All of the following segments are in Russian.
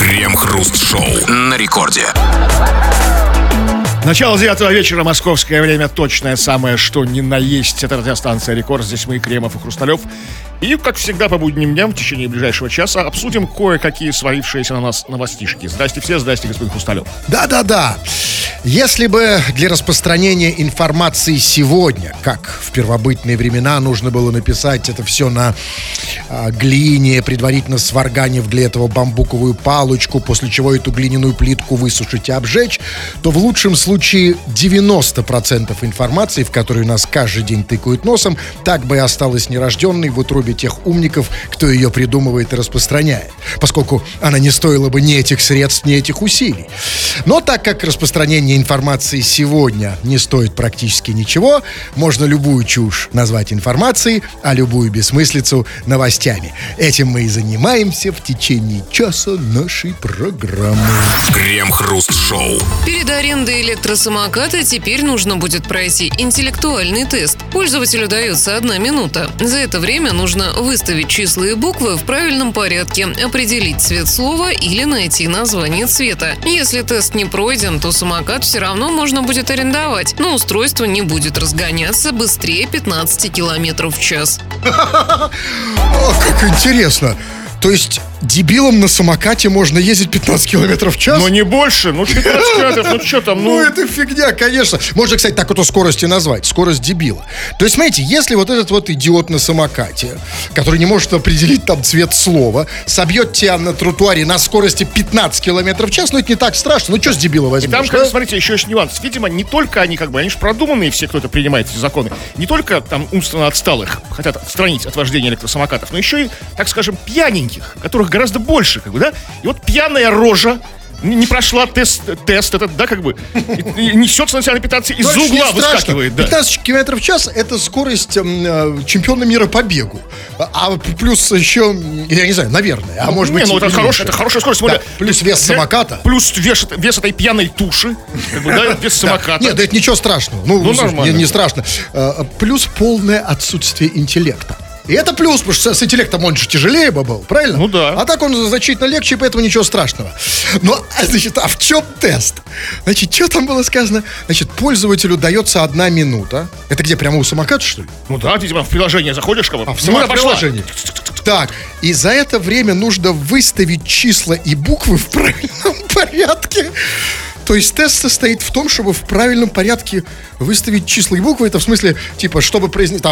Крем-хруст-шоу на рекорде. Начало 9 вечера, московское время, точное самое, что ни на есть. Это радиостанция «Рекорд». Здесь мы, Кремов и Хрусталев. И, как всегда, по будним дням в течение ближайшего часа обсудим кое-какие свалившиеся на нас новостишки. Здрасте все, здрасте, господин Хрусталев. Да. Если бы для распространения информации сегодня, как в первобытные времена, нужно было написать это все на глине, предварительно сварганив для этого бамбуковую палочку, после чего эту глиняную плитку высушить и обжечь, то в лучшем случае 90% информации, в которую нас каждый день тыкают носом, так бы и осталась нерожденной в утробе тех умников, кто ее придумывает и распространяет, поскольку она не стоила бы ни этих средств, ни этих усилий. Но так как распространение информации сегодня не стоит практически ничего, можно любую чушь назвать информацией, а любую бессмыслицу новостями. Этим мы и занимаемся в течение часа нашей программы. Крем-хруст-шоу. Перед арендой электросамоката теперь нужно будет пройти интеллектуальный тест. Пользователю дается 1 минута. За это время нужно выставить числа и буквы в правильном порядке, определить цвет слова или найти название цвета. Если тест не пройден, то самокат все равно можно будет арендовать, но устройство не будет разгоняться быстрее 15 км в час. Как интересно! То есть дебилам на самокате можно ездить 15 км в час? Но не больше, 15 км, что там, Ну, это фигня, конечно. Можно, кстати, так вот скорость и назвать. Скорость дебила. То есть, смотрите, если вот этот вот идиот на самокате, который не может определить там цвет слова, собьет тебя на тротуаре на скорости 15 км в час, это не так страшно. Что с дебила возьмешь? И там, смотрите, еще есть нюанс. Видимо, не только они же продуманные все, кто это принимает, эти законы, не только там умственно отсталых хотят отстранить от вождения электросамокатов, но еще и, так скажем, пьяненьких, которых гораздо больше, да? И вот пьяная рожа не прошла тест этот, да, и несется на себя на 15 из-за угла выскакивает, да. 15 км в час — это скорость чемпиона мира по бегу. А плюс еще, я не знаю, наверное, а может быть... это хорошая скорость. Да, плюс вес самоката. Плюс вес этой пьяной туши, вес самоката. Нет, да это ничего страшного. Нормально. Не страшно. Плюс полное отсутствие интеллекта. И это плюс, потому что с интеллектом он же тяжелее бы был, правильно? Ну да. А так он значительно легче, поэтому ничего страшного. Но, а в чем тест? Что там было сказано? Пользователю дается 1 минута. Это где, прямо у самоката, что ли? Ну да, ты в приложение заходишь, в приложение. Так, и за это время нужно выставить числа и буквы в правильном порядке. То есть тест состоит в том, чтобы в правильном порядке выставить числа и буквы. Это в смысле, чтобы произнести,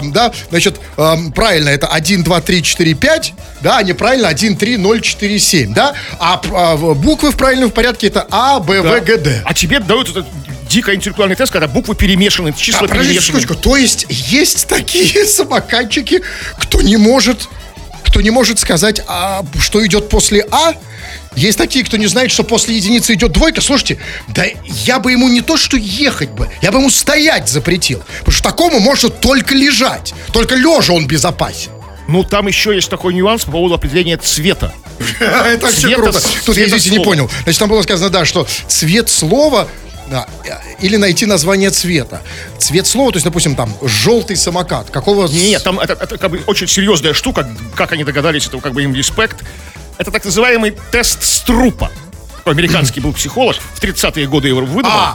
правильно это 1, 2, 3, 4, 5, да, а неправильно 1, 3, 0, 4, 7, да. А буквы в правильном порядке это А, Б, В, Г, Д. А тебе дают этот дико интеллектуальный тест, когда буквы перемешаны, числа перемешаны. То есть такие самокатчики, кто не может сказать, что идет после А. Есть такие, кто не знает, что после единицы идет двойка. Слушайте, да я бы ему не то что ехать бы, я бы ему стоять запретил. Потому что такому может только лежать. Только лежа он безопасен. Ну, там еще есть такой нюанс по поводу определения цвета. Это вообще круто. Тут я, извините, не понял. Там было сказано, да, что цвет слова... или найти название цвета. Цвет слова, то есть, допустим, там, желтый самокат. Какого... Нет, там это очень серьезная штука. Как они догадались, это им респект. Это так называемый тест Струпа. Американский был психолог, в 30-е годы его выдумал.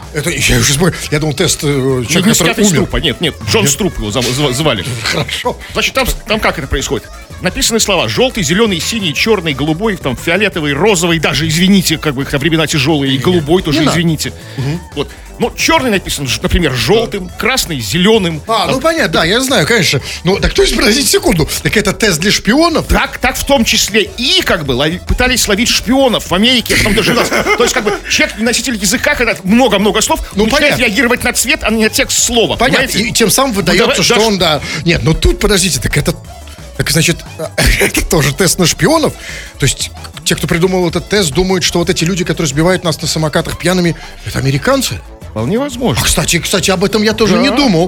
Я думал, тест человека, который умер. Струпа, нет, Джон Струп его звали. Хорошо. Значит, там как это происходит? Написаны слова: желтый, зеленый, синий, черный, голубой, фиолетовый, розовый, даже, извините, времена тяжелые, и голубой тоже, извините. Вот. Но черный написан, например, желтым, красный, зеленым. Понятно, да, я знаю, конечно. Так то есть, подождите секунду, так это тест для шпионов? Так в том числе и пытались ловить шпионов в Америке, потом даже у нас. То есть, человек, носитель языка, когда много-много слов, начинает реагировать на цвет, а не на текст слова. Понятно, понимаете? И тем самым выдается, что он, да. Нет, тут, подождите, так значит, это тоже тест на шпионов? То есть, те, кто придумал этот тест, думают, что вот эти люди, которые сбивают нас на самокатах пьяными, это американцы? Вполне возможно. Кстати, об этом я тоже не думал.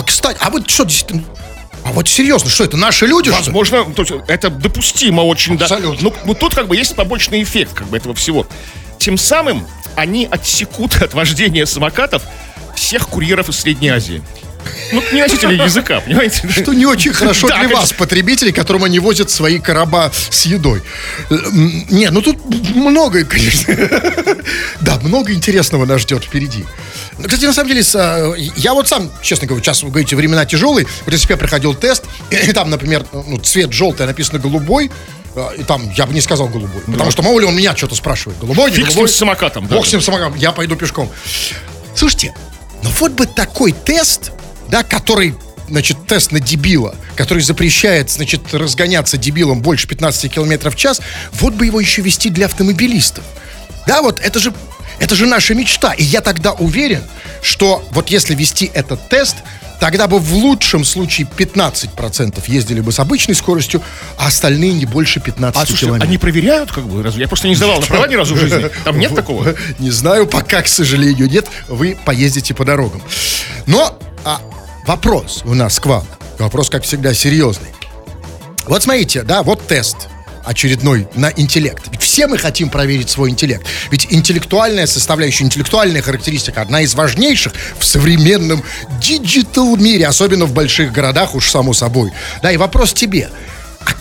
Вот серьезно, что это, наши люди? Возможно, то есть, это допустимо очень, абсолютно. Да. Но тут есть побочный эффект этого всего. Тем самым они отсекут от вождения самокатов всех курьеров из Средней Азии. Ну, не носители языка, понимаете? Что не очень хорошо Да, для конечно. вас, потребителей, которым они возят свои короба с едой. Не, ну тут много, конечно. Да, много интересного нас ждет впереди. Кстати, на самом деле, я вот сам, честно говоря, сейчас вы говорите, времена тяжелые. Вот если бы я проходил тест, и там, например, цвет желтый, а написано голубой, и там я бы не сказал голубой. Потому что, мало ли, он меня что-то спрашивает. Голубой, не Фиг с ним голубой. с самокатом. Да, Бог с ним самокатом, я пойду пешком. Слушайте, ну вот бы такой тест, да, который, значит, тест на дебила, который запрещает, значит, разгоняться дебилом больше 15 км в час, вот бы его еще вести для автомобилистов. Да, вот это же наша мечта. И я тогда уверен, что вот если вести этот тест, тогда бы в лучшем случае 15% ездили бы с обычной скоростью, а остальные не больше 15 А, слушайте, километров. они проверяют, как бы, разве? Я просто не сдавал на права ни разу в жизни. Там нет такого? Не знаю, пока, к сожалению, нет. Вы поездите по дорогам. Но вопрос у нас к вам. Вопрос, как всегда, серьезный. Вот смотрите, да, вот тест очередной на интеллект. Ведь все мы хотим проверить свой интеллект. Ведь интеллектуальная составляющая, интеллектуальная характеристика одна из важнейших в современном диджитал мире, особенно в больших городах, уж само собой. Да, и вопрос тебе. А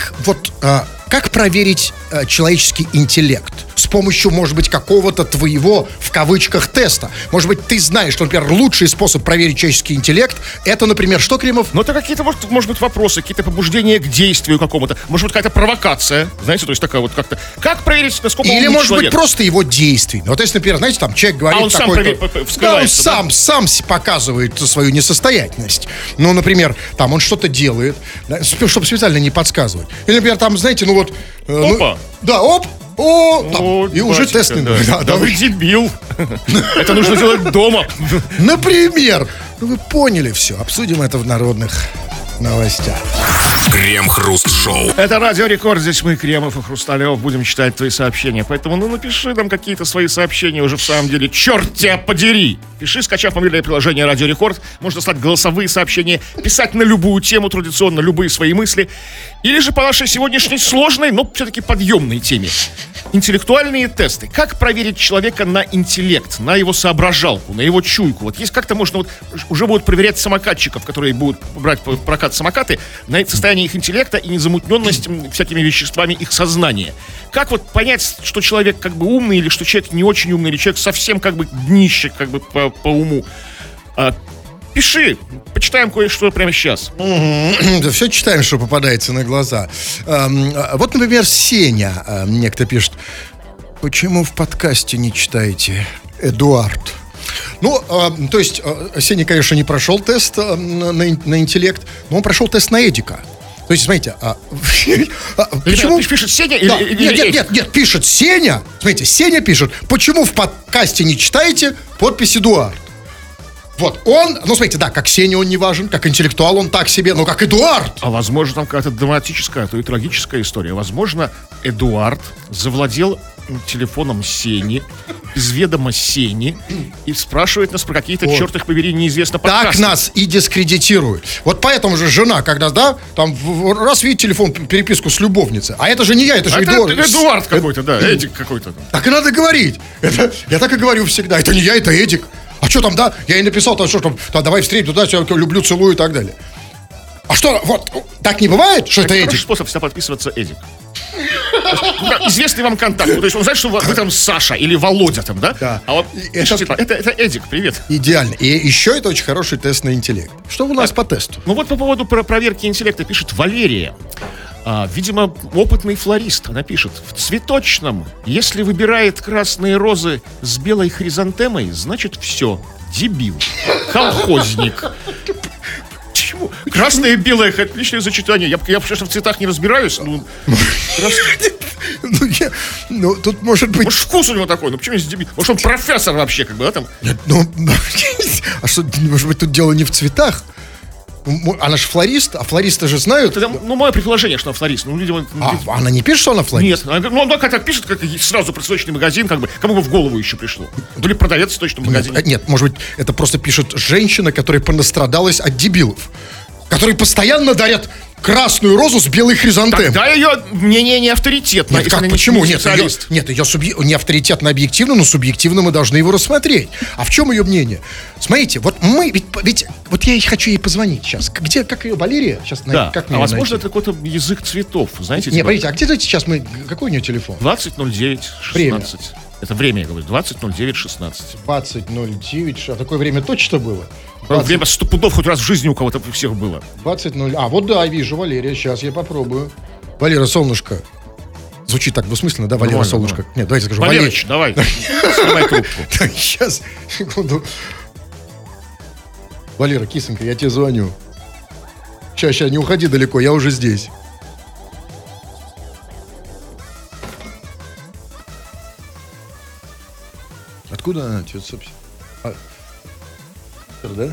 как проверить человеческий интеллект? С помощью, может быть, какого-то твоего, в кавычках, теста. Может быть, ты знаешь, что, например, лучший способ проверить человеческий интеллект, это, например, что, Кремов? Ну, это какие-то, может быть, вопросы, какие-то побуждения к действию какому-то. Может быть, какая-то провокация. Знаете, то есть такая вот как-то... Как проверить, насколько Или, умный может человек? быть, просто его действий. Вот если, например, знаете, там человек говорит... он сам вскрывается, да, он да? сам показывает свою несостоятельность. Ну, например, там он что-то делает, да, чтобы специально не подсказывать. Или, например, там, знаете, ну вот... Опа! Да, оп! Там, О, и уже батюшка, тест не да. нужен. Да вы дебил. Это нужно делать дома. Например. Ну, вы поняли все. Обсудим это в народных новостях. Крем-хруст-шоу. Это Радио Рекорд. Здесь мы, Кремов и Хрусталев, будем читать твои сообщения. Поэтому, напиши нам какие-то свои сообщения уже в самом деле. Черт тебя подери! Пиши, скачав мобильное приложение Радио Рекорд. Можно слать голосовые сообщения, писать на любую тему, традиционно, любые свои мысли. Или же по нашей сегодняшней сложной, но все-таки подъемной теме. Интеллектуальные тесты. Как проверить человека на интеллект, на его соображалку, на его чуйку? Вот есть как-то можно, вот уже будут проверять самокатчиков, которые будут брать в прокат самокаты, на состояние их интеллекта и незамутненность всякими веществами их сознания. Как вот понять, что человек как бы умный, или что человек не очень умный, или человек совсем как бы днище как бы по уму? Пиши, почитаем кое-что прямо сейчас. Да, все читаем, что попадается на глаза. Вот, например, Сеня, некто пишет: почему в подкасте не читаете Эдуард? Ну, то есть, Сеня, конечно, не прошел тест на интеллект, но он прошел тест на Эдика. То есть, смотрите, почему... Пишет Сеня Да, или нет, пишет Сеня. Смотрите, Сеня пишет: почему в подкасте не читаете подпись Эдуард? Вот, он, ну, смотрите, да, как Сеня он не важен, как интеллектуал он так себе, но как Эдуард. А возможно, там какая-то драматическая, а то и трагическая история. Возможно, Эдуард завладел телефоном Сени, из ведома Сени, и спрашивает нас про какие-то, Вот. черт их побери, неизвестно подкасты. Так нас и дискредитируют. Вот поэтому же жена, когда, да, там, раз видит телефон, переписку с любовницей, а это же не я, это же Это Эдуард. Эдуард какой-то, да, Эдик какой-то. Так и надо говорить. Я так и говорю всегда. Это не я, это Эдик. А что там, да? Я ей написал, там, что там, давай встретим, туда, тебя люблю, целую и так далее. А что, вот, так не бывает, что это Хороший Эдик? способ всегда подписываться Эдик. Известный вам контакт. То есть он знает, что вы там Саша или Володя там, да? Да. А вот И пишите, это Эдик, привет. Идеально. И еще это очень хороший тест на интеллект. Что у нас по тесту? Ну вот по поводу проверки интеллекта пишет Валерия. Видимо, опытный флорист. Она пишет: в цветочном, если выбирает красные розы с белой хризантемой, значит все, дебил, колхозник. Почему? Красное и белое — отличное сочетание. Я конечно, в цветах не разбираюсь. Ну, тут может быть... Может, вкус у него такой, ну почему здесь дебил? Может, он профессор вообще, как бы, да, там? Ну, а что, может быть, тут дело не в цветах? Она же флорист, а флористы же знают. Это, ну, мое предположение, что она флорист. Ну, видимо... Она не пишет, что она флорист? Нет, ну, она как пишет, как сразу про цветочный магазин, как бы, кому бы в голову еще пришло. То ли продавец в цветочном магазине. Нет, может быть, это просто пишет женщина, которая понастрадалась от дебилов, которые постоянно дарят красную розу с белой хризантемой. Тогда ее мнение не авторитетно. Нет, если как, она почему? не Нет, специалист. ее не авторитетно объективно, но субъективно мы должны его рассмотреть. А в чем ее мнение? Смотрите, вот мы, ведь вот я хочу ей позвонить сейчас. Где, как ее, Валерия? Сейчас, Да, как мне а её возможно, найти? это какой-то язык цветов, знаете? Не, типа смотрите, а где сейчас мы, какой у нее телефон? 20.09.16. Время. Это время, я говорю, 20.09.16. 20.09, а такое время точно было? Время 100 пудов хоть раз в жизни у кого-то у всех было. 20.0, а вот да, вижу, Валерия, сейчас я попробую. Валера, солнышко. Звучит так двусмысленно, да, Валера, Нормально, солнышко? нормально. Нет, давайте скажу, Валерыч, давай, снимай трубку. Так, сейчас, секунду. Валера, кисонька, я тебе звоню. Сейчас, не уходи далеко, я уже здесь. Откуда она? Чё, собственно? Да?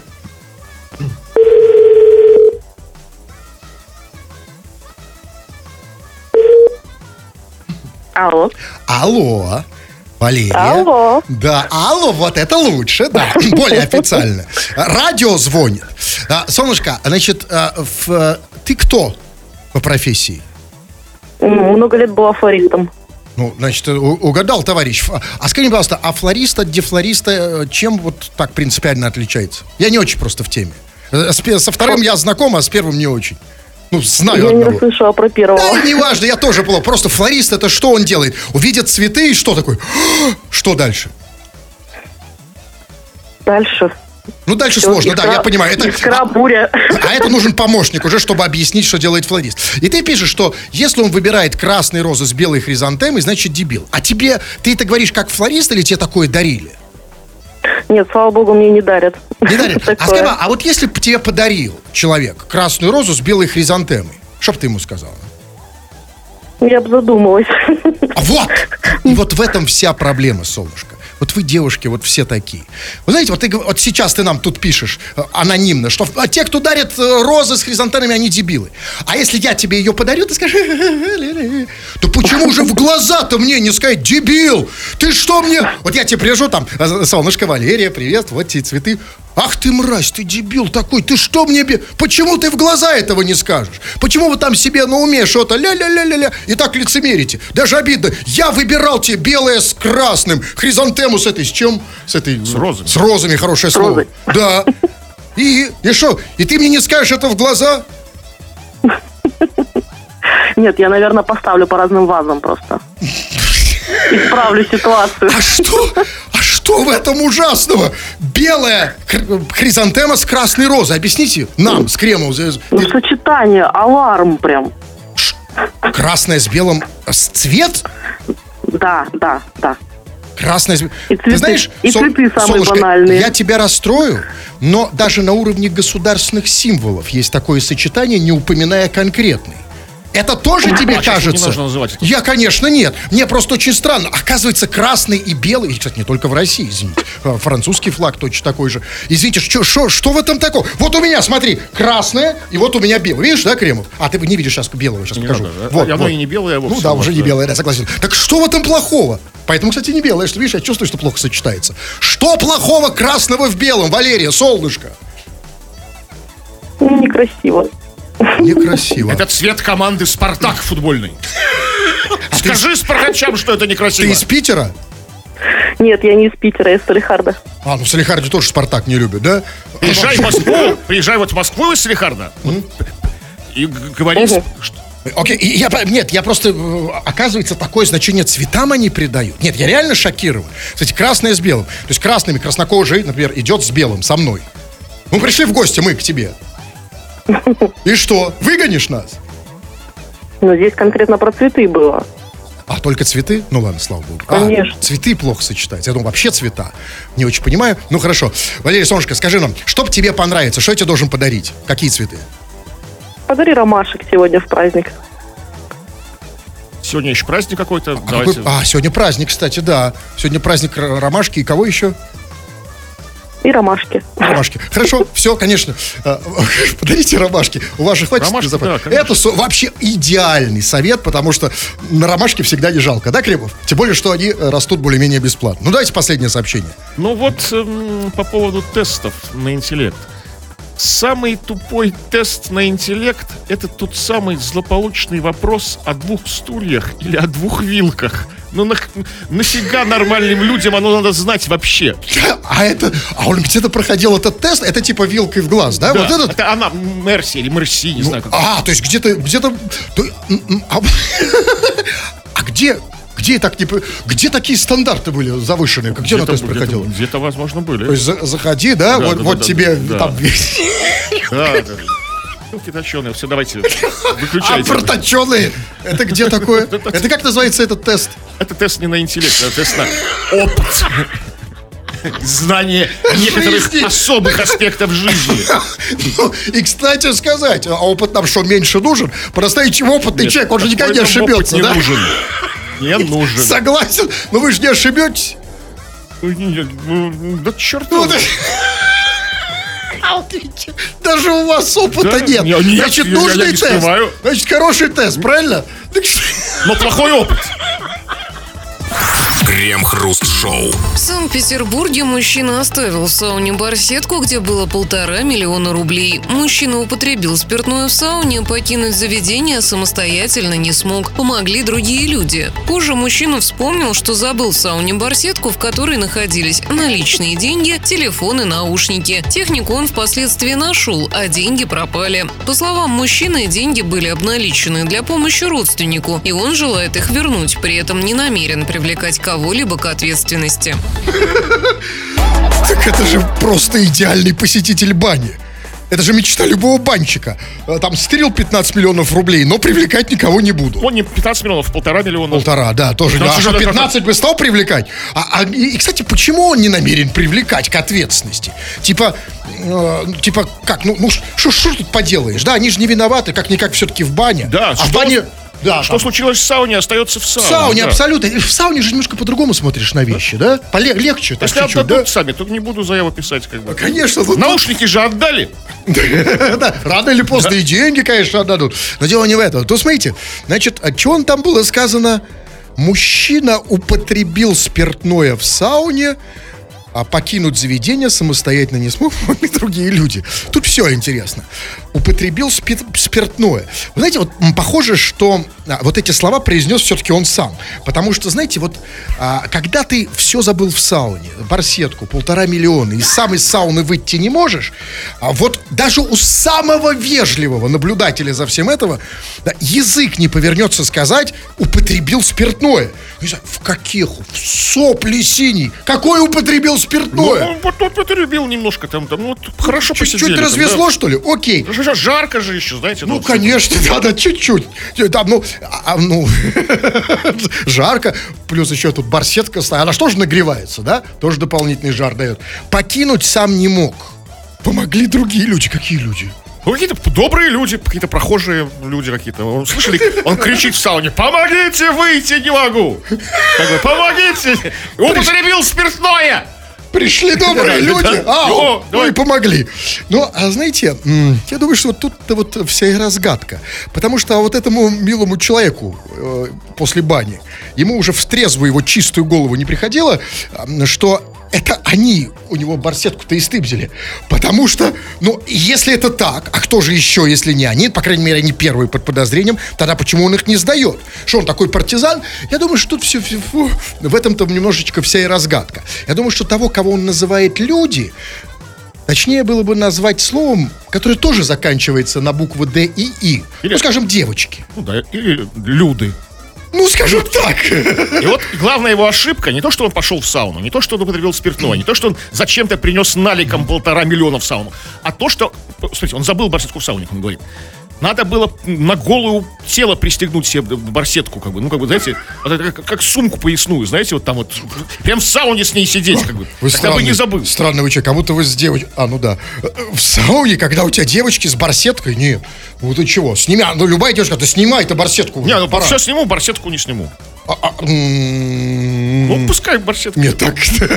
Алло. Алло, Валерия. Алло. Да, алло, вот это лучше, да, более официально. Радио звонит. Солнышко, значит, ты кто по профессии? Много лет была флористом. Ну, значит, угадал, товарищ. А скажи, пожалуйста, а флорист от дефлориста чем вот так принципиально отличается? Я не очень просто в теме. Со вторым я знаком, а с первым не очень. Ну, знаю Я не одного. расслышала про первого. Да, неважно, я тоже плохо. Просто флорист, это что он делает? Увидит цветы и что такое? Что дальше? Дальше. Ну, дальше сложно, да, я понимаю. Искра, буря. А это нужен помощник уже, чтобы объяснить, что делает флорист. И ты пишешь, что если он выбирает красные розы с белой хризантемой, значит дебил. А тебе, ты это говоришь как флорист или тебе такое дарили? Нет, слава богу, мне не дарят. Не дарят? А Такое. скажи, а вот если бы тебе подарил человек красную розу с белой хризантемой, что бы ты ему сказала? Я бы задумалась. А вот! И вот в этом вся проблема, солнышко. Вот вы, девушки, вот все такие. Вы знаете, вот сейчас ты нам тут пишешь анонимно, что те, кто дарит розы с хризантемами, они дебилы. А если я тебе ее подарю, ты скажешь, то почему же в глаза-то мне не сказать, дебил? Ты что мне? Вот я тебе привяжу там, солнышко, Валерия, привет, вот тебе цветы. Ах ты мразь, ты дебил такой, ты что мне... Почему ты в глаза этого не скажешь? Почему вы там себе на уме что-то ля-ля-ля-ля-ля и так лицемерите? Даже обидно. Я выбирал тебе белое с красным, хризантему с этой, с чем? С этой... С розами. С розами, хорошее слово. розой. Да. И что? И ты мне не скажешь это в глаза? Нет, я, наверное, поставлю по разным вазам просто. Исправлю ситуацию. А что в этом ужасного? Белая хризантема с красной розой. Объясните нам с кремом. Ну, сочетание, аларм прям. Красное с белым. Цвет? Да. Красное с... И цветы, Ты знаешь, и цветы самые солнышко, банальные. я тебя расстрою, но даже на уровне государственных символов есть такое сочетание, не упоминая конкретный. Это тоже тебе сейчас кажется? не нужно называть это. Я, конечно, нет. Мне просто очень странно. Оказывается, красный и белый, и, кстати, не только в России, извините. Французский флаг точно такой же. Извините, что в этом такого? Вот у меня, смотри, красное, и вот у меня белый. Видишь, да, Кремов? А ты не видишь сейчас белого, сейчас Не покажу. надо, да? Вот, Оно вот. и не белое вовсе. Ну да, уже вот, не да. белое, я согласен. Так что в этом плохого? Поэтому, кстати, не белое, что видишь, я чувствую, что плохо сочетается. Что плохого красного в белом, Валерия, солнышко? Некрасиво. Некрасиво. Это цвет команды «Спартак» футбольный. Скажи спартакчам, что это некрасиво. Ты из Питера? Нет, я не из Питера, я из Салихарда. А, ну в Салихарде тоже Спартак не любят, да? Приезжай приезжай вот в Москву из Салихарда и говори, Мгм. что... Окей, я просто, оказывается, такое значение цветам они придают. Нет, я реально шокирован. Кстати, красное с белым. То есть красными краснокожий, например, идет с белым, со мной. Мы пришли в гости, мы к тебе. И что, выгонишь нас? Но здесь конкретно про цветы было. А, только цветы? Ну ладно, слава богу. Конечно. Цветы плохо сочетаются. Я думаю, вообще цвета. Не очень понимаю. Ну хорошо. Валерий, солнышко, скажи нам, что тебе понравится? Что я тебе должен подарить? Какие цветы? Подари ромашек сегодня в праздник. Сегодня еще праздник какой-то. А, Давайте. сегодня праздник, кстати, да. Сегодня праздник ромашки. И кого еще? И ромашки. Ромашки. Хорошо, все, конечно. Подарите ромашки. У вас же хватит Ромашки, запаса. да, конечно. Это вообще идеальный совет, потому что на ромашки всегда не жалко, да, Кремов? Тем более, что они растут более-менее бесплатно. Ну, давайте последнее сообщение. Ну вот по поводу тестов на интеллект. Самый тупой тест на интеллект — это тот самый злополучный вопрос о 2 стульях или о 2 вилках. Ну нафига нормальным людям оно надо знать вообще? А он где-то проходил этот тест, это типа вилкой в глаз, да? Да, Вот этот? это она, Мерси или Мерси, не знаю как. То есть где-то... А где так не... Где такие стандарты были завышенные? Где на тест проходил? Где-то, возможно, были. То есть заходи, да? Вот тебе там... Да. Вилки точеные, все, давайте, выключайте. Проточеные? Это где такое? Это как называется этот тест? Это тест не на интеллект, это тест на опыт. Знание некоторых особых аспектов жизни. И, кстати сказать, а опыт нам что, меньше нужен? По-настоящему опытный человек, он же никогда не ошибется, да? Не нужен. Согласен, но вы же не ошибетесь. Да черт. Даже у вас опыта нет. Значит, нужный тест. Значит, хороший тест, правильно? Но плохой опыт. Крем-хруст-шоу. В Санкт-Петербурге мужчина оставил в сауне барсетку, где было 1,5 миллиона рублей. Мужчина употребил спиртное в сауне, покинуть заведение самостоятельно не смог. Помогли другие люди. Позже мужчина вспомнил, что забыл в сауне барсетку, в которой находились наличные деньги, телефон и наушники. Технику он впоследствии нашел, а деньги пропали. По словам мужчины, деньги были обналичены для помощи родственнику, и он желает их вернуть, при этом не намерен привлекать кого-либо к ответственности. Так это же просто идеальный посетитель бани. Это же мечта любого банщика. Там стырил 15 миллионов рублей, но привлекать никого не буду. Он не 15 миллионов, 1,5 миллиона. 1,5, да, тоже. А что, 15 бы стал привлекать? И, кстати, почему он не намерен привлекать к ответственности? Типа как? Что тут поделаешь? Да, они же не виноваты, как-никак все-таки в бане. Да, а в бане... Да, что случилось в сауне, остается в сауне. В сауне, да. Абсолютно. В сауне же немножко по-другому смотришь на вещи, да? Легче, так если чуть-чуть, отдадут да? сами, то не буду заяву писать, как бы. Конечно. Наушники же отдали. Да, рано или поздно и деньги, конечно, отдадут. Но дело не в этом. То смотрите, значит, что там было сказано? Мужчина употребил спиртное в сауне, а покинуть заведение самостоятельно не смог, и другие люди. Тут все интересно. Употребил спиртное. Вы знаете, вот похоже, что вот эти слова произнес все-таки он сам. Потому что, знаете, вот когда ты все забыл в сауне, барсетку, 1,5 миллиона, и сам из сауны выйти не можешь, вот даже у самого вежливого наблюдателя за всем этого язык не повернется сказать «употребил спиртное». Не знаю, в каких? В сопли синий. Какой употребил спиртное? Ну, он употребил немножко там вот хорошо посидели. Чуть развезло, что ли? Окей. Жарко же еще, знаете. Ну, конечно, да, чуть-чуть. Там, жарко. Плюс еще тут барсетка стоит. Она что же нагревается, да? Тоже дополнительный жар дает. Покинуть сам не мог. Помогли другие люди. Какие люди? Ну, какие-то добрые люди, какие-то прохожие люди какие-то. Слышали, он кричит в сауне: «Помогите, выйти не могу!» «Помогите! Употребил спиртное!» Пришли добрые люди, ну и помогли. Ну, а знаете, я думаю, что вот тут-то вот вся и разгадка. Потому что вот этому милому человеку после бани, ему уже в трезвую его чистую голову не приходило, что это они у него барсетку-то истыбзили. Потому что, если это так, а кто же еще, если не они? По крайней мере, они первые под подозрением. Тогда почему он их не сдает? Что он такой партизан? Я думаю, что тут все в этом-то немножечко вся и разгадка. Я думаю, что того, кого он называет люди, точнее было бы назвать словом, которое тоже заканчивается на буквы Д и И. Или, скажем, девочки. Или люды. Скажем так. И вот главная его ошибка: не то, что он пошел в сауну, не то, что он употребил спиртное, не то, что он зачем-то принес наликом 1,5 миллиона в сауну, а то, что, смотрите, он забыл барсетку в сауне, он говорит. Надо было на голое тело пристегнуть себе барсетку, знаете, как сумку поясную, знаете, вот там вот, прям в сауне с ней сидеть, Вы тогда бы не забыл. Странный вы человек, как будто вы с девочкой, в сауне, когда у тебя девочки с барсеткой, нет, ты чего, сними, любая девушка, ты снимай эту барсетку. Не, все сниму, барсетку не сниму. Ну, пускай барсетка. Нет, так...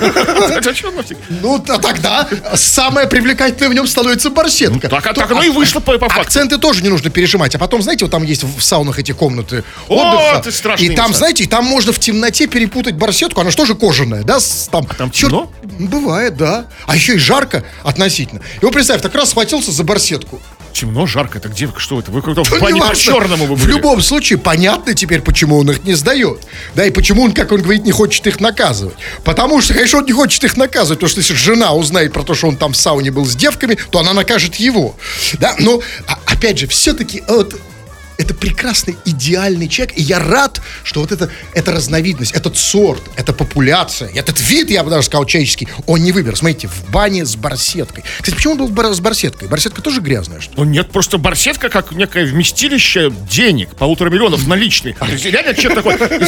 А чё нафиг? Ну, тогда самое привлекательное в нем становится барсетка. Так оно и вышло по факту. Акценты тоже не нужно пережимать. А потом, знаете, вот там есть в саунах эти комнаты О, отдыха. это страшные И там, места. знаете, и там можно в темноте перепутать барсетку. Она же тоже кожаная, да? там темно? Бывает, да. А еще и жарко относительно. И вот представь, так раз схватился за барсетку. Темно, жарко. Это где? Что это? Вы как-то в Ну, бане неважно. по-черному вы В были. любом случае, понятно теперь, почему он их не сдает. Да, и почему он, как он говорит, не хочет их наказывать. Потому что, конечно, он не хочет их наказывать. Потому что если жена узнает про то, что он там в сауне был с девками, то она накажет его. Да, но, опять же, все-таки вот... Это прекрасный, идеальный человек. И я рад, что вот эта разновидность, этот сорт, эта популяция, этот вид, я бы даже сказал, человеческий, он не выбер. Смотрите, в бане с барсеткой. Кстати, почему он был с барсеткой? Барсетка тоже грязная, что ли? Ну нет, просто барсетка как некое вместилище денег, 1,5 миллиона наличных. То есть реально человек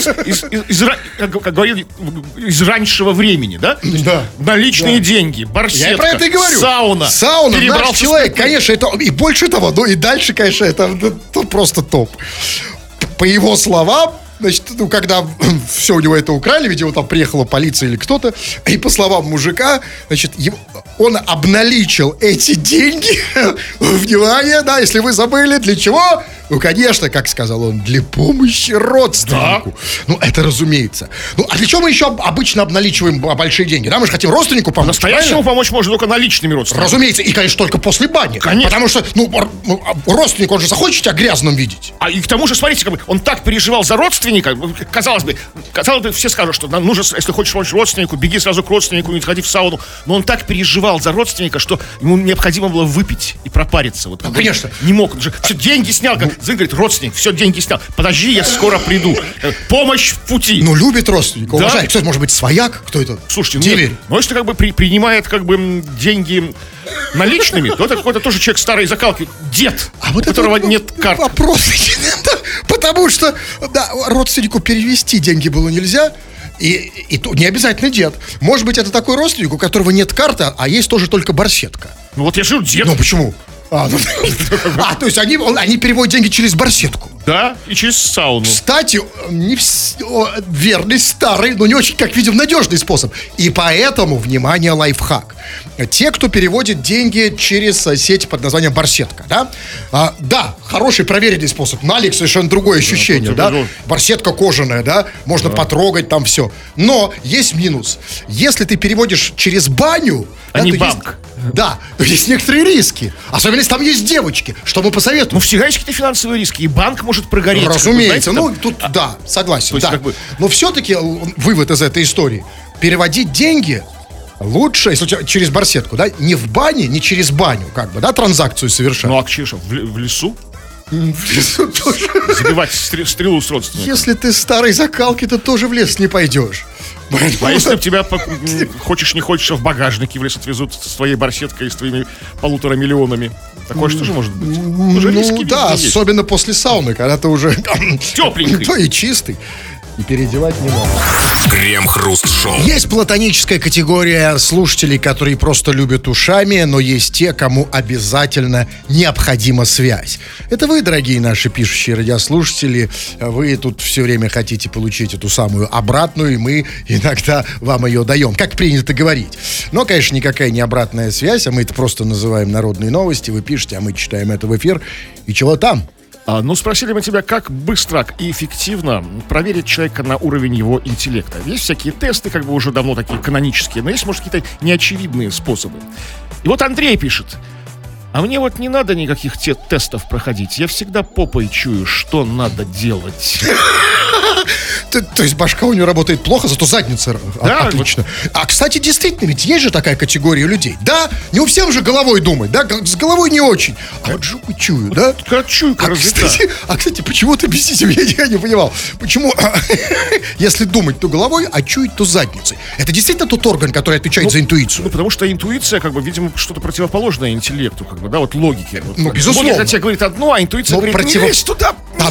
такой, как говорили, из раннего времени, да? Да. Наличные деньги, барсетка, Я про это и говорю. сауна. Сауна, наш перебрался человек, конечно, это и больше того, ну и дальше, конечно, это просто топ. По его словам, значит, ну, когда все у него это украли, видимо, там приехала полиция или кто-то, и по словам мужика, значит, он обналичил эти деньги, внимание, да, если вы забыли, для чего? Ну, конечно, как сказал он, для помощи родственнику. Да. Ну, это разумеется. Ну, а для чего мы еще обычно обналичиваем большие деньги? Да, мы же хотим родственнику помочь. Настоящему помочь можно только наличными родственниками. Разумеется, и, конечно, только после бани. Конечно. Потому что, родственник, он же захочет тебя грязным видеть. А и к тому же, смотрите, как бы он так переживал за родственника. Казалось бы, все скажут, что нам нужно, если хочешь помочь родственнику, беги сразу к родственнику, не сходи в сауну. Но он так переживал за родственника, что ему необходимо было выпить и пропариться. Вот, конечно. Не мог. Он же все деньги снял, как говорит, родственник, все, деньги снял. Подожди, я скоро приду. Помощь в пути. Ну, любит родственника, Да. уважает. Кто это, может быть, свояк? Кто это? Слушайте, Деверь. нет, но если как бы принимает как бы деньги наличными, то это какой-то тоже человек старой закалки, дед, у которого это нет карт. Вопрос. Да, потому что да, родственнику перевести деньги было нельзя. И то не обязательно дед. Может быть, это такой родственник, у которого нет карты, а есть тоже только барсетка. Ну вот я же дед. Ну почему? То есть они переводят деньги через барсетку. Да, и через сауну. Кстати, верный, старый, но не очень, как видим, надежный способ. И поэтому, внимание, лайфхак. Те, кто переводит деньги через сеть под названием барсетка, да? Да, хороший, проверенный способ. Налик совершенно другое ощущение, да? Барсетка кожаная, да? Можно потрогать там все. Но есть минус. Если ты переводишь через баню... А не банк. Да, то есть некоторые риски. Особенно, если там есть девочки. Что мы посоветуем? Ну, всегда есть какие-то финансовые риски, и банк может прогореть. Разумеется, как бы, знаете, тут, да, согласен, то есть, да. как бы... Но все-таки вывод из этой истории. Переводить деньги лучше, если у тебя через барсетку, да, не в бане, не через баню, как бы, да, транзакцию совершать. Ну, а что, в лесу? В лесу тоже. Забивать стрелу с родственником. Если ты старой закалки, то тоже в лес не пойдешь. А если бы тебя, хочешь не хочешь, в багажнике в лес отвезут с твоей барсеткой и с твоими 1,5 миллионами? Такое что же может быть? Ну да, особенно после сауны, когда ты уже тепленький. То и чистый. И переодевать не надо. Крем-хруст-шоу. Есть платоническая категория слушателей, которые просто любят ушами, но есть те, кому обязательно необходима связь. Это вы, дорогие наши пишущие радиослушатели. Вы тут все время хотите получить эту самую обратную, и мы иногда вам ее даем, как принято говорить. Но, конечно, никакая не обратная связь, а мы это просто называем народные новости. Вы пишете, а мы читаем это в эфир. И чего там? Ну, спросили мы тебя, как быстро и эффективно проверить человека на уровень его интеллекта. Есть всякие тесты, как бы уже давно такие канонические, но есть, может, какие-то неочевидные способы. И вот Андрей пишет: а мне вот не надо никаких тестов проходить. Я всегда попой чую, что надо делать. То есть башка у него работает плохо, зато задница отлично. А, кстати, действительно, ведь есть же такая категория людей. Да, не у всех же головой думать, да, с головой не очень. А вот жопу чую, да? Чуйка развита. Кстати, почему ты, объясните мне, я не понимал. Почему, если думать, то головой, а чуять, то задницей? Это действительно тот орган, который отвечает за интуицию? Ну, потому что интуиция, как бы, видимо, что-то противоположное интеллекту, как бы, да, вот логике. Ну, безусловно. Логика тебе говорит одно, а интуиция говорит, не лезь туда,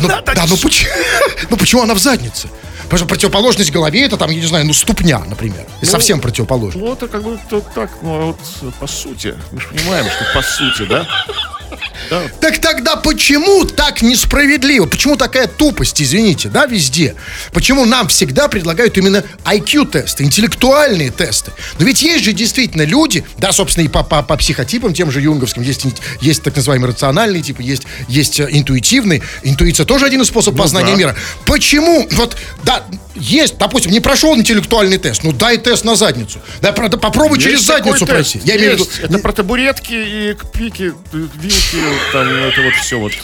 ну почему она в заднице? Потому что противоположность голове, это там, я не знаю, ступня, например. И совсем противоположно. Ну, это как бы так, ну, вот по сути. Мы же понимаем, что по сути, да? Так тогда почему так несправедливо? Почему такая тупость, извините, да, везде? Почему нам всегда предлагают именно IQ-тесты, интеллектуальные тесты? Но ведь есть же действительно люди, да, собственно, и по психотипам тем же юнговским, есть так называемый рациональный тип, есть интуитивный. Интуиция тоже один из способов познания мира. Почему? Вот, да, есть, допустим, не прошел интеллектуальный тест, ну дай тест на задницу. Да, попробуй через задницу пройти. Я имею в виду, это про табуретки и пики, вилки, там, это вот все вот.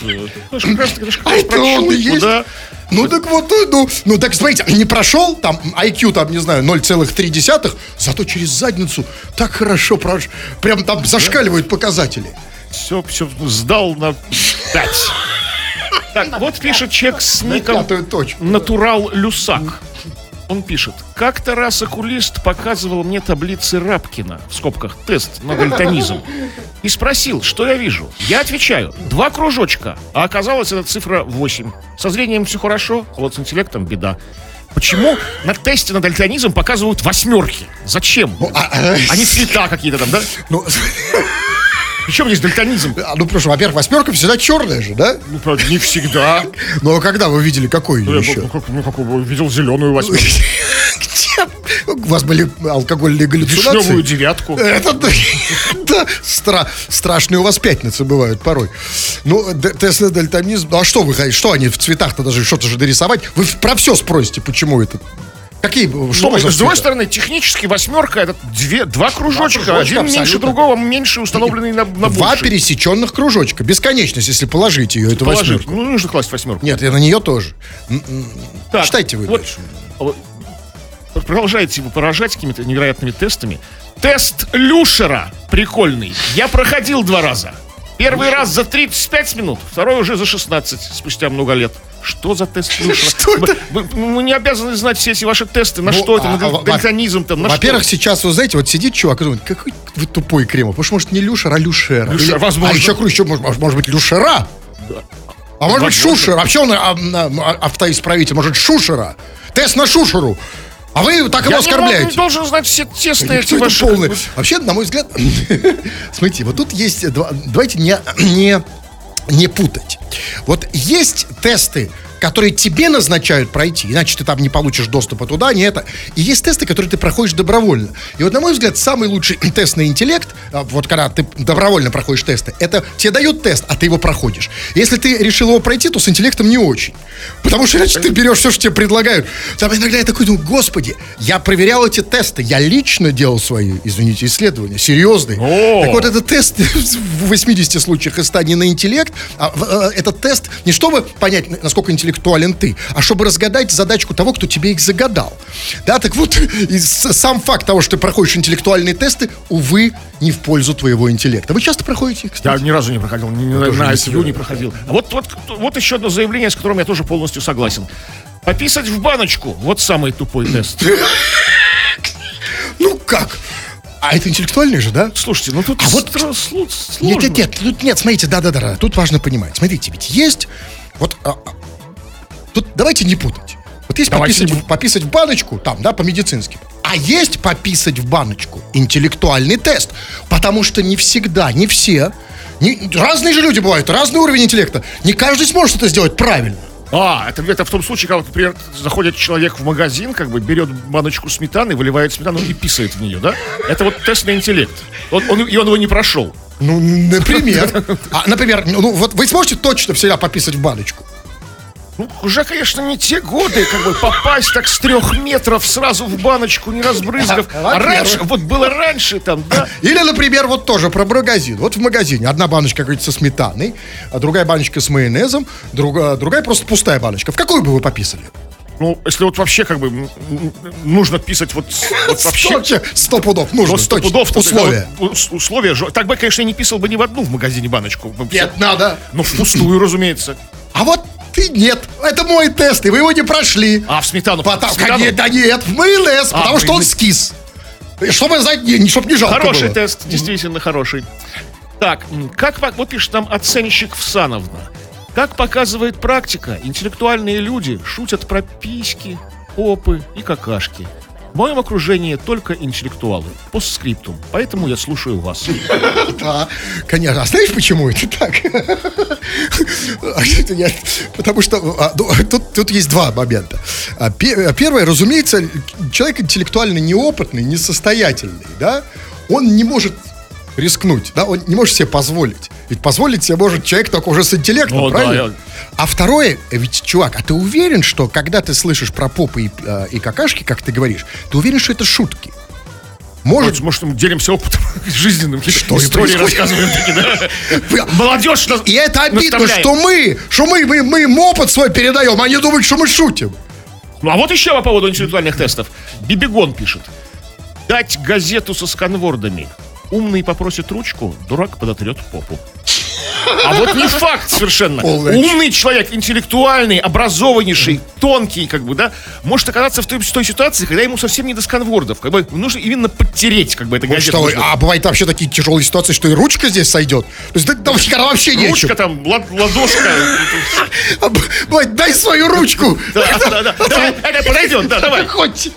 Это он и есть? Да? Ну так вот, ну так смотрите, не прошел, там IQ, там, не знаю, 0,3, зато через задницу так хорошо, прям там зашкаливают показатели. Все сдал на 5. Так, вот пишет человек с ником Натурал Люсак. Он пишет: как-то раз окулист показывал мне таблицы Рапкина, в скобках тест на дальтонизм, и спросил, что я вижу. Я отвечаю: 2 кружочка, а оказалось, это цифра 8. Со зрением все хорошо, а вот с интеллектом беда. Почему на тесте на дальтонизм показывают 8? Зачем? Они цвета какие-то там, да? Причем есть дальтонизм? Ну, потому что, во-первых, 8 всегда черная же, да? Ну, правда, не всегда. Ну, а когда вы видели, какой еще? Ну, видел зеленую 8. Где? У вас были алкогольные галлюцинации? Вишневую 9. Это страшные у вас пятницы бывают порой. Ну, тест на дальтонизм. Ну, а что вы хотите? Что они в цветах-то даже что-то же дорисовать? Вы про все спросите, почему это... Какие? Что можно с другой стороны, технически 8 это 2 кружочка, один меньше другого, меньше установленный на больше. 2 пересеченных кружочка. Бесконечность, если положить ее, эту 8. Ну, нужно класть 8. Нет, и на нее тоже. Так, читайте вы вот, дальше. Продолжаете вы поражать какими-то невероятными тестами. Тест Люшера прикольный. Я проходил 2 раза. Первый раз за 35 минут, второй уже за 16, спустя много лет. Что за тест Люшера? Что это? Мы не обязаны знать все эти ваши тесты. На что это? На дальтонизм там? Во-первых, сейчас, вы знаете, вот сидит чувак и думает: какой вы тупой Кремов. Потому что, может, не Люшер, а Люшера. Возможно. А еще круче, может быть, Люшера. А может быть, Шушера. Вообще он автоисправитель. Может, Шушера. Тест на Шушеру. А вы так его оскорбляете. Я не должен знать все тесты эти ваши. Вообще, на мой взгляд, смотрите, вот тут есть... Давайте не путать. Вот есть тесты, которые тебе назначают пройти, иначе ты там не получишь доступа туда, не это. И есть тесты, которые ты проходишь добровольно. И вот, на мой взгляд, самый лучший тест на интеллект, вот когда ты добровольно проходишь тесты, это тебе дают тест, а ты его проходишь. Если ты решил его пройти, то с интеллектом не очень. Потому что иначе ты берешь все, что тебе предлагают. Там иногда я такой думаю: господи, я проверял эти тесты, я лично делал свои, извините, исследования, серьезные. Так вот, этот тест в 80 случаях из 100 не на интеллект, этот тест не чтобы понять, насколько интеллектуален ты, а чтобы разгадать задачку того, кто тебе их загадал. Да, так вот, сам факт того, что ты проходишь интеллектуальные тесты, увы, не в пользу твоего интеллекта. Вы часто проходите их, кстати? Я ни разу не проходил, на IQ не проходил. Вот еще одно заявление, с которым я тоже полностью согласен. Пописать в баночку — вот самый тупой тест. Ну как? А это интеллектуальный же, да? Слушайте, ну тут сложно. Нет, смотрите, да, тут важно понимать. Смотрите, ведь есть... Вот тут давайте не путать. Вот есть пописать в баночку, там, да, по-медицински. А есть пописать в баночку интеллектуальный тест. Потому что не всегда, не все. Разные же люди бывают, разный уровень интеллекта. Не каждый сможет это сделать правильно. Это в том случае, когда, например, заходит человек в магазин, как бы берет баночку сметаны, выливает сметану и писает в нее, да? Это вот тест на интеллект. Он его не прошел. Ну, например. Например, вот вы сможете точно всегда пописать в баночку? Ну, уже, конечно, не те годы, как бы попасть так с 3 метров сразу в баночку, не разбрызгав. А раньше, вот было раньше там, да. Или, например, вот тоже про магазин. Вот в магазине одна баночка, как говорится, со сметаной, а другая баночка с майонезом, другая просто пустая баночка. В какую бы вы пописали? Ну, если вот вообще как бы нужно писать вот вообще... 100 пудов нужно, 100 пудов, условия. Условия. Так бы, конечно, я не писал бы ни в одну в магазине баночку. Нет, надо. Ну, в пустую, разумеется. А вот ты нет. Это мой тест, и вы его не прошли. А в сметану? Да нет, в майонез, потому что он скис. Чтобы не жалко Хороший было. Тест, действительно хороший. Так, вот пишет нам оценщик Всановна. Как показывает практика, интеллектуальные люди шутят про письки, попы и какашки. В моем окружении только интеллектуалы. Постскриптум. Поэтому я слушаю вас. Да, конечно. А знаешь, почему это так? Потому что тут есть два момента. Первое, разумеется, человек интеллектуально неопытный, несостоятельный, да, он не может рискнуть, да, он не может себе позволить. Ведь позволить себе может человек только уже с интеллектом, правильно? Да, А второе, ведь, чувак, а ты уверен, что когда ты слышишь про попы и какашки, как ты говоришь, ты уверен, что это шутки? Может, мы делимся опытом жизненным, что истории рассказываем такие, да? Молодежь нас и это обидно, что мы им опыт свой передаем, а они думают, что мы шутим. Ну, а вот еще по поводу интеллектуальных тестов. Бибигон пишет. Дать газету со сканвордами. Умный попросит ручку, дурак подотрет попу. А вот не факт совершенно. Умный человек, интеллектуальный, образованнейший, тонкий, как бы, да, может оказаться в той ситуации, когда ему совсем не до сканвордов. Как бы нужно именно подтереть, как бы, это газета. А бывает вообще такие тяжелые ситуации, что и ручка здесь сойдет. То есть там вообще нечего. Ручка там, ладошка. Бывает, дай свою ручку. Да, это подойдет, да, давай. Хоть.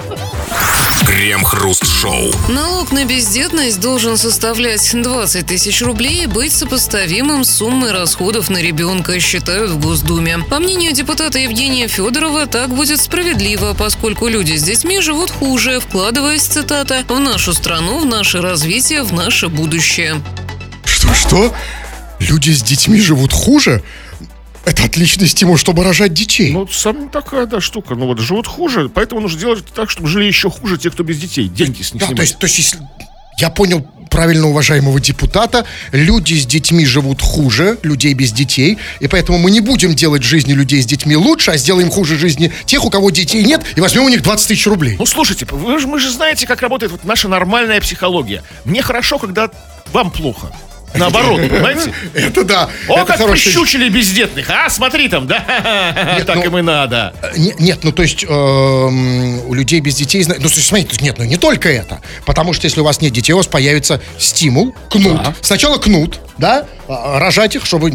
Крем-хруст-шоу. Налог на бездетность должен составлять 20 тысяч рублей и быть сопоставимым с суммой расходов на ребенка, считают в Госдуме. По мнению депутата Евгения Федорова, так будет справедливо, поскольку люди с детьми живут хуже, вкладываясь, цитата, в нашу страну, в наше развитие, в наше будущее. Что? Люди с детьми живут хуже? Это отличный стимул, чтобы рожать детей. Ну, сам такая, да, штука. Ну, вот живут хуже, поэтому нужно делать так, чтобы жили еще хуже те, кто без детей. Деньги с них снимать. То есть, если я понял правильно уважаемого депутата, люди с детьми живут хуже людей без детей, и поэтому мы не будем делать жизни людей с детьми лучше, а сделаем хуже жизни тех, у кого детей нет, и возьмем у них 20 тысяч рублей. Ну, слушайте, мы же знаете, как работает вот наша нормальная психология. Мне хорошо, когда вам плохо. Наоборот, понимаете? Это да. О, как прищучили бездетных. А, смотри там, да? Так им и надо. Нет, ну то есть у людей без детей... Ну, смотрите, нет, ну не только это. Потому что если у вас нет детей, у вас появится стимул, кнут. Сначала кнут, да? Рожать их, чтобы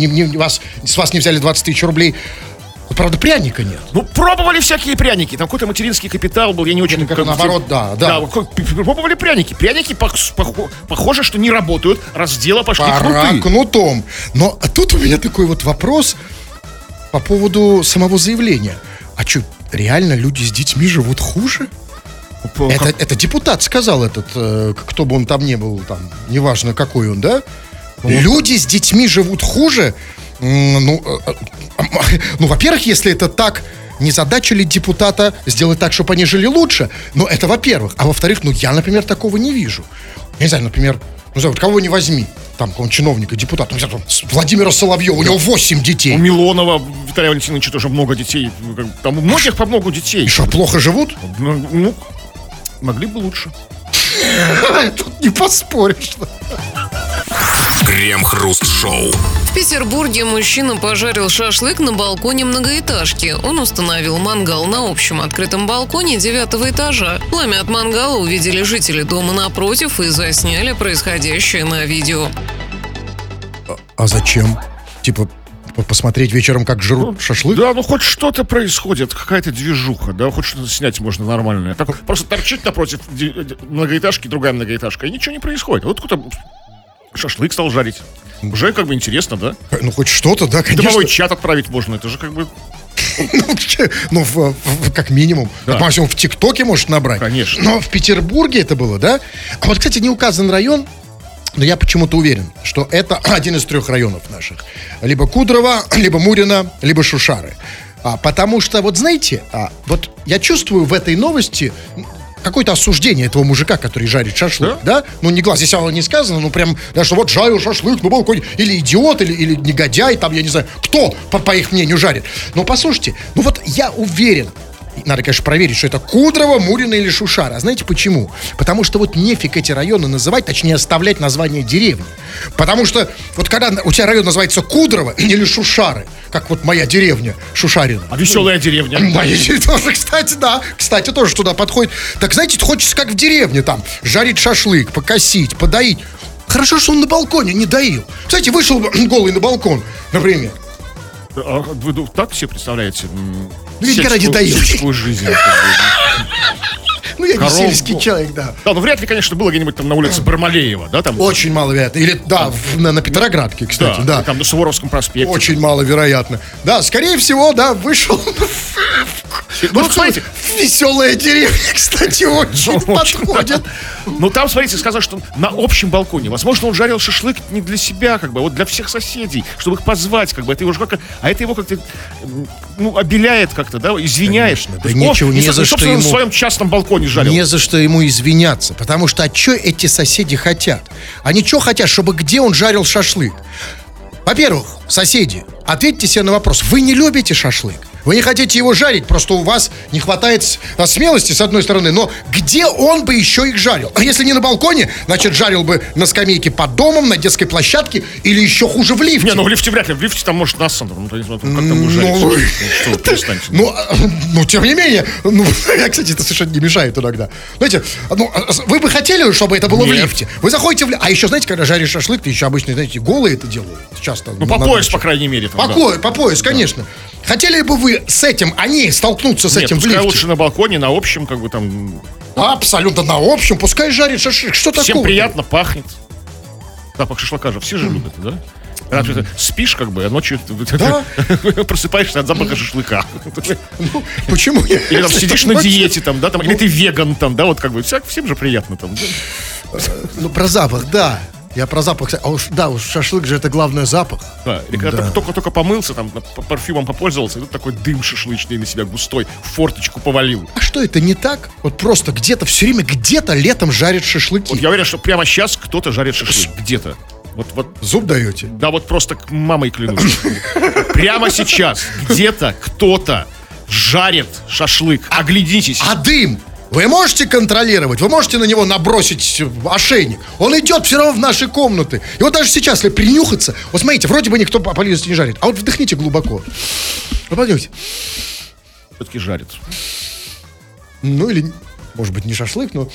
с вас не взяли 20 тысяч рублей. Правда, пряника нет. Ну, пробовали всякие пряники. Там какой-то материнский капитал был, я не очень... Наоборот, да. Пробовали пряники. Пряники, похоже, что не работают, раз в дело пошли кнуты. Кнутом. Но тут у меня такой вот вопрос по поводу самого заявления. А что, реально люди с детьми живут хуже? Это депутат сказал этот, кто бы он там ни был, там, неважно какой он, да? Люди с детьми живут хуже? Ну, во-первых, если это так, не задача ли депутата сделать так, чтобы они жили лучше? Ну, это во-первых. А во-вторых, я, например, такого не вижу. Я не знаю, например, вот кого не возьми, там, какого-нибудь чиновника, депутата, Владимира Соловьева, у него 8 детей. У Милонова Виталия Валентиновича тоже много детей. Там у многих по много детей. И что, плохо живут? Ну, могли бы лучше. Тут не поспоришь. Крем-хруст-шоу. В Петербурге мужчина пожарил шашлык на балконе многоэтажки. Он установил мангал на общем открытом балконе 9-го этажа. Пламя от мангала увидели жители дома напротив и засняли происходящее на видео. А зачем? Типа посмотреть вечером, как жрут шашлык? Да, ну хоть что-то происходит, какая-то движуха, да, хоть что-то снять можно нормальное. Так просто торчит напротив многоэтажки, другая многоэтажка, и ничего не происходит. Вот кто-то шашлык стал жарить. Уже как бы интересно, да? Ну, хоть что-то, да, конечно. Домовой чат отправить можно, это же как бы... Ну, как минимум. Да. Как максимум в ТикТоке может набрать. Конечно. Но в Петербурге это было, да? А вот, кстати, не указан район, но я почему-то уверен, что это один из 3 районов наших. Либо Кудрово, либо Мурино, либо Шушары. Потому что, вот знаете, вот я чувствую в этой новости какое-то осуждение этого мужика, который жарит шашлык, да? Ну, не глаз, здесь не сказано, ну, прям, да, что вот жарил шашлык на балконе, или идиот, или негодяй, там, я не знаю, кто, по их мнению, жарит. Но послушайте, ну, вот я уверен, надо, конечно, проверить, что это Кудрово, Мурино или Шушара. А знаете почему? Потому что вот нефиг эти районы называть, точнее, оставлять название деревни. Потому что вот когда у тебя район называется Кудрово или Шушары, как вот моя деревня Шушарина. А веселая деревня. Моя тоже, кстати, да. Кстати, тоже туда подходит. Так, знаете, хочется как в деревне там. Жарить шашлык, покосить, подоить. Хорошо, что он на балконе не доил. Кстати, вышел голый на балкон, например. А вы так себе представляете? Ну, ведь городе доил. Сельскую жизнь. я не Корову. сельский человек, да. Да, ну вряд ли, конечно, было где-нибудь там на улице Бармалеева, да, там. Очень маловероятно. Или, да, на Петроградке, кстати, да. Там на Суворовском проспекте. Очень маловероятно. Да, скорее всего, да, вышел. Ну, вот смотрите. Веселая деревня, кстати, очень подходит. Ну, там, смотрите, сказано, что на общем балконе. Возможно, он жарил шашлык не для себя, как бы, а вот для всех соседей, чтобы их позвать, как бы. Это его же как-то, а это его как-то, ну, обеляет как-то, да, извиняет. Конечно, да нечего, не за что собственно, ему... на своем частном балконе жарил. Не за что ему извиняться, потому что, а что эти соседи хотят? Они что хотят, чтобы где он жарил шашлык? Во-первых, соседи, ответьте себе на вопрос. Вы не любите шашлык? Вы не хотите его жарить, просто у вас не хватает смелости, с одной стороны. Но где он бы еще их жарил? А если не на балконе, значит, жарил бы на скамейке под домом, на детской площадке или еще хуже в лифте. Не, ну в лифте вряд ли. В лифте там может нас, ну, как там будет жарить шашлык? Что вы перестаньте. Ну, тем не менее, я, кстати, это совершенно не мешает иногда. Знаете, вы бы хотели, чтобы это было в лифте? Вы заходите в лифт. А еще, знаете, когда жаришь шашлык, ты еще обычно, знаете, голые это делают. Часто. Ну, по пояс, по крайней мере. По пояс, конечно. Хотели бы вы с этим, они столкнуться с этим в лифте? Лучше на балконе, на общем, как бы там. Абсолютно на общем, пускай жарит шашлык. Что такое? Всем приятно, пахнет. Запах шашлыка же все же любят, да? Когда ты спишь, как бы, а ночью просыпаешься от запаха шашлыка. Ну, почему? Или там сидишь на диете, там, да, там, или ты веган, там, да, вот как бы, всем же приятно там. Ну, про запах, да. Я про запах. А уж, да, уж шашлык же это главный запах. Да, или когда только помылся, там, парфюмом попользовался, и тут такой дым шашлычный на себя густой, в форточку повалил. А что, это не так? Вот просто где-то, все время где-то летом жарят шашлыки. Вот я уверен, что прямо сейчас кто-то жарит шашлык, где-то. Вот. Зуб даете? Да, вот просто к мамой клянусь. Прямо сейчас где-то кто-то жарит шашлык. Оглядитесь. А дым? Вы можете контролировать? Вы можете на него набросить ошейник? Он идет все равно в наши комнаты. И вот даже сейчас, если принюхаться, вот смотрите, вроде бы никто поблизости не жарит, а вот вдохните глубоко. Вот пойдемте. Все-таки жарит. Ну или, может быть, не шашлык, но...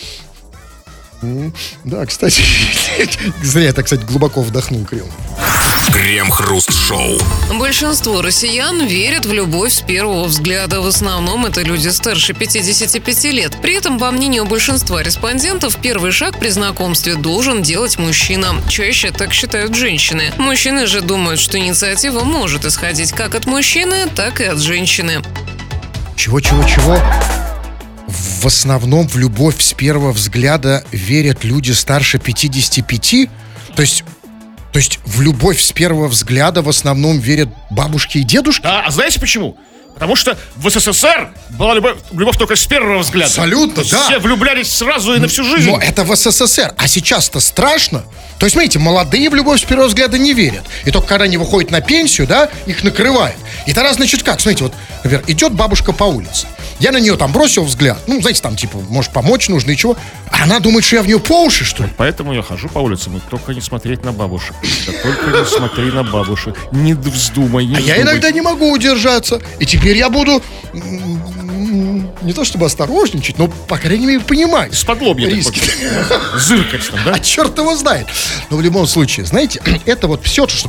Да, кстати, зря я так, кстати, глубоко вдохнул крем. Крем-хруст-шоу. Большинство россиян верят в любовь с первого взгляда. В основном это люди старше 55 лет. При этом, по мнению большинства респондентов, первый шаг при знакомстве должен делать мужчина. Чаще так считают женщины. Мужчины же думают, что инициатива может исходить как от мужчины, так и от женщины. Чего? В основном в любовь с первого взгляда верят люди старше 55? То есть в любовь с первого взгляда в основном верят бабушки и дедушки? Да, а знаете почему? Потому что в СССР была любовь только с первого взгляда. Абсолютно, да. Все влюблялись сразу и на всю жизнь. Но это в СССР. А сейчас-то страшно. То есть, смотрите, молодые в любовь с первого взгляда не верят. И только когда они выходят на пенсию, да, их накрывает. И тогда, значит, как? Смотрите, вот, например, идет бабушка по улице. Я на нее там бросил взгляд. Ну, знаете, там, типа, может, помочь нужно и чего. А она думает, что я в нее по уши, что ли? Поэтому я хожу по улицам, и только не смотреть на бабушек. Да только не смотри на бабушек. Не вздумай, не вздумай. Я иногда не могу удержаться. И теперь я буду не то чтобы осторожничать, но, по крайней мере, понимать. Из-под лобья. Риски. Зыркать там, да? А черт его знает. Но в любом случае, знаете, это вот все, что в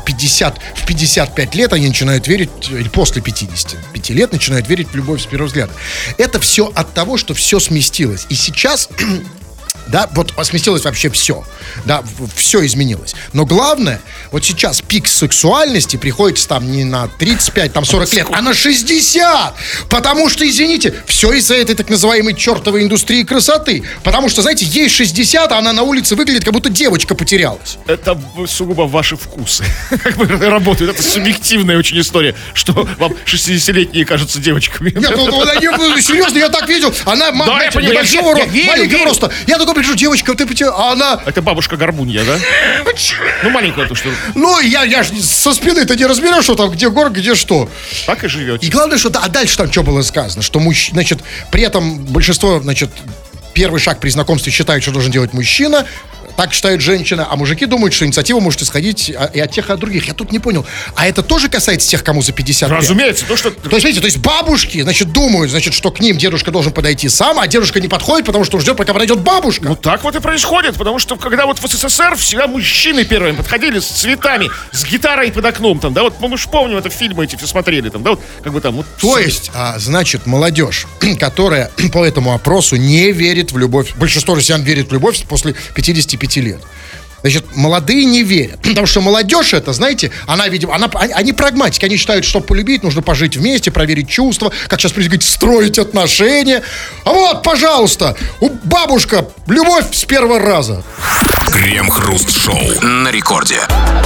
55 лет они начинают верить, или после 55 лет начинают верить в любовь с первого взгляда. Это все от того, что все сместилось. И сейчас... Да, вот сместилось вообще все. Да, все изменилось. Но главное, вот сейчас пик сексуальности приходится там не на 35, там 40 лет, а на 60. Потому что, извините, все из-за этой так называемой чертовой индустрии красоты. Потому что, знаете, ей 60, а она на улице выглядит, как будто девочка потерялась. Это сугубо ваши вкусы. Как бы работают. Это субъективная очень история, что вам 60-летние кажутся девочками. Нет, серьезно, я так видел. Она небольшого роста, маленького роста. Я такой прихожу, девочка, ты а она... Это бабушка-горбунья, да? Ну, маленькая то что. Ну, я ж со спины-то не разберешь, что там, где город, где что. Так и живете. И главное, что... А дальше там что было сказано? Что, значит, при этом большинство, значит, первый шаг при знакомстве считают, что должен делать мужчина. Так считает женщина, а мужики думают, что инициатива может исходить и от тех, и от других. Я тут не понял. А это тоже касается тех, кому за 55? Разумеется, То есть, видите, то есть бабушки, значит, думают, значит, что к ним дедушка должен подойти сам, а дедушка не подходит, потому что он ждет, пока подойдет бабушка. Ну так вот и происходит, потому что когда вот в СССР всегда мужчины первыми подходили с цветами, с гитарой под окном, там, да, вот мы же помним, это фильмы эти все смотрели, там, да, вот, как бы там. Вот, то есть, значит, молодежь, которая по этому опросу не верит в любовь, большинство россиян верит в любовь после 55 лет. Значит, молодые не верят. Потому что молодежь это, знаете, она, видимо, они прагматики. Они считают, что полюбить, нужно пожить вместе, проверить чувства, как сейчас говорить, строить отношения. А вот, пожалуйста, бабушка, любовь с первого раза. Крем-хруст-шоу на рекорде.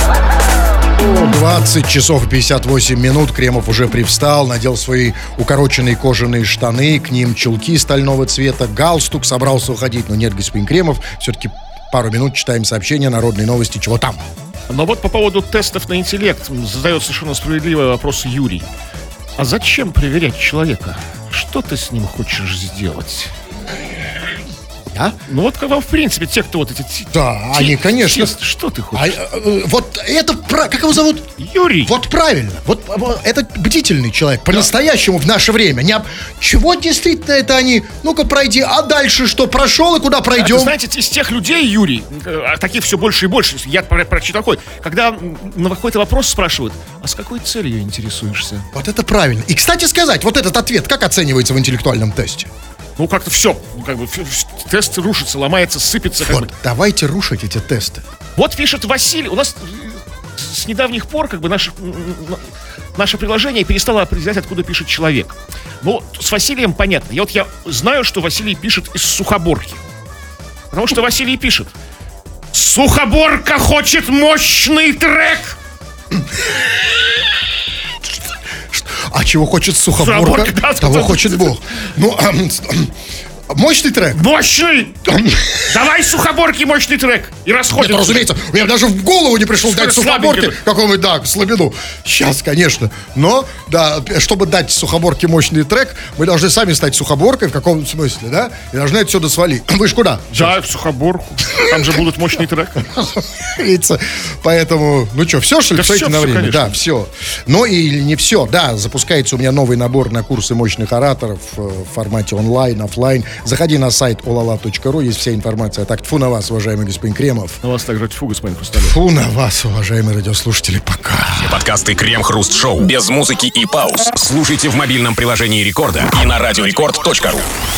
20 часов и 58 минут. Кремов уже привстал, надел свои укороченные кожаные штаны, к ним чулки стального цвета, галстук, собрался уходить. Но нет, господин Кремов, все-таки пару минут читаем сообщения, народные новости, чего там. Но вот по поводу тестов на интеллект задает совершенно справедливый вопрос Юрий. А зачем проверять человека? Что ты с ним хочешь сделать? А? Ну вот, в принципе, те, кто вот эти... Да, они, конечно. Что ты хочешь? Вот это... Как его зовут? Юрий. Вот правильно. Вот это бдительный человек. По-настоящему в наше время. Чего действительно это они? Ну-ка, пройди. А дальше что? Прошел и куда пройдем? Это, знаете, из тех людей, Юрий, таких все больше и больше. Я прочитал такой. Когда на какой-то вопрос спрашивают, а с какой целью интересуешься? Вот это правильно. И, кстати сказать, вот этот ответ как оценивается в интеллектуальном тесте? Ну, как-то все, тест рушится, ломается, сыпется. Вот, давайте рушить эти тесты. Вот пишет Василий, у нас с недавних пор наше приложение перестало определять, откуда пишет человек. Но с Василием понятно. Я знаю, что Василий пишет из Сухоборки. Потому что Василий пишет: Сухоборка хочет мощный трек. А чего хочет Сухоборка, да, того хочет Бог. Ну, мощный трек? Мощный! Давай Сухоборке мощный трек. И расходимся. Нет, разумеется, мне даже в голову не пришло дать Сухоборке какому-нибудь, да, слабину. Сейчас, конечно. Но, да, чтобы дать Сухоборке мощный трек, мы должны сами стать Сухоборкой в каком смысле, да? И должны отсюда свалить. Вы ж куда? Да, в Сухоборку. Там же будут мощный трек. Поэтому, ну что, все, что ли, все, на время? конечно. Да, все. Но и не все. Да, запускается у меня новый набор на курсы мощных ораторов в формате онлайн, офлайн. Заходи на сайт olala.ru, есть вся информация. Так, тьфу на вас, уважаемый господин Кремов. На вас также тьфу, господин Хрусталев. Фу на вас, уважаемые радиослушатели, пока. Подкасты Крем-хруст-шоу без музыки и пауз слушайте в мобильном приложении Рекорда и на радиорекорд.ру.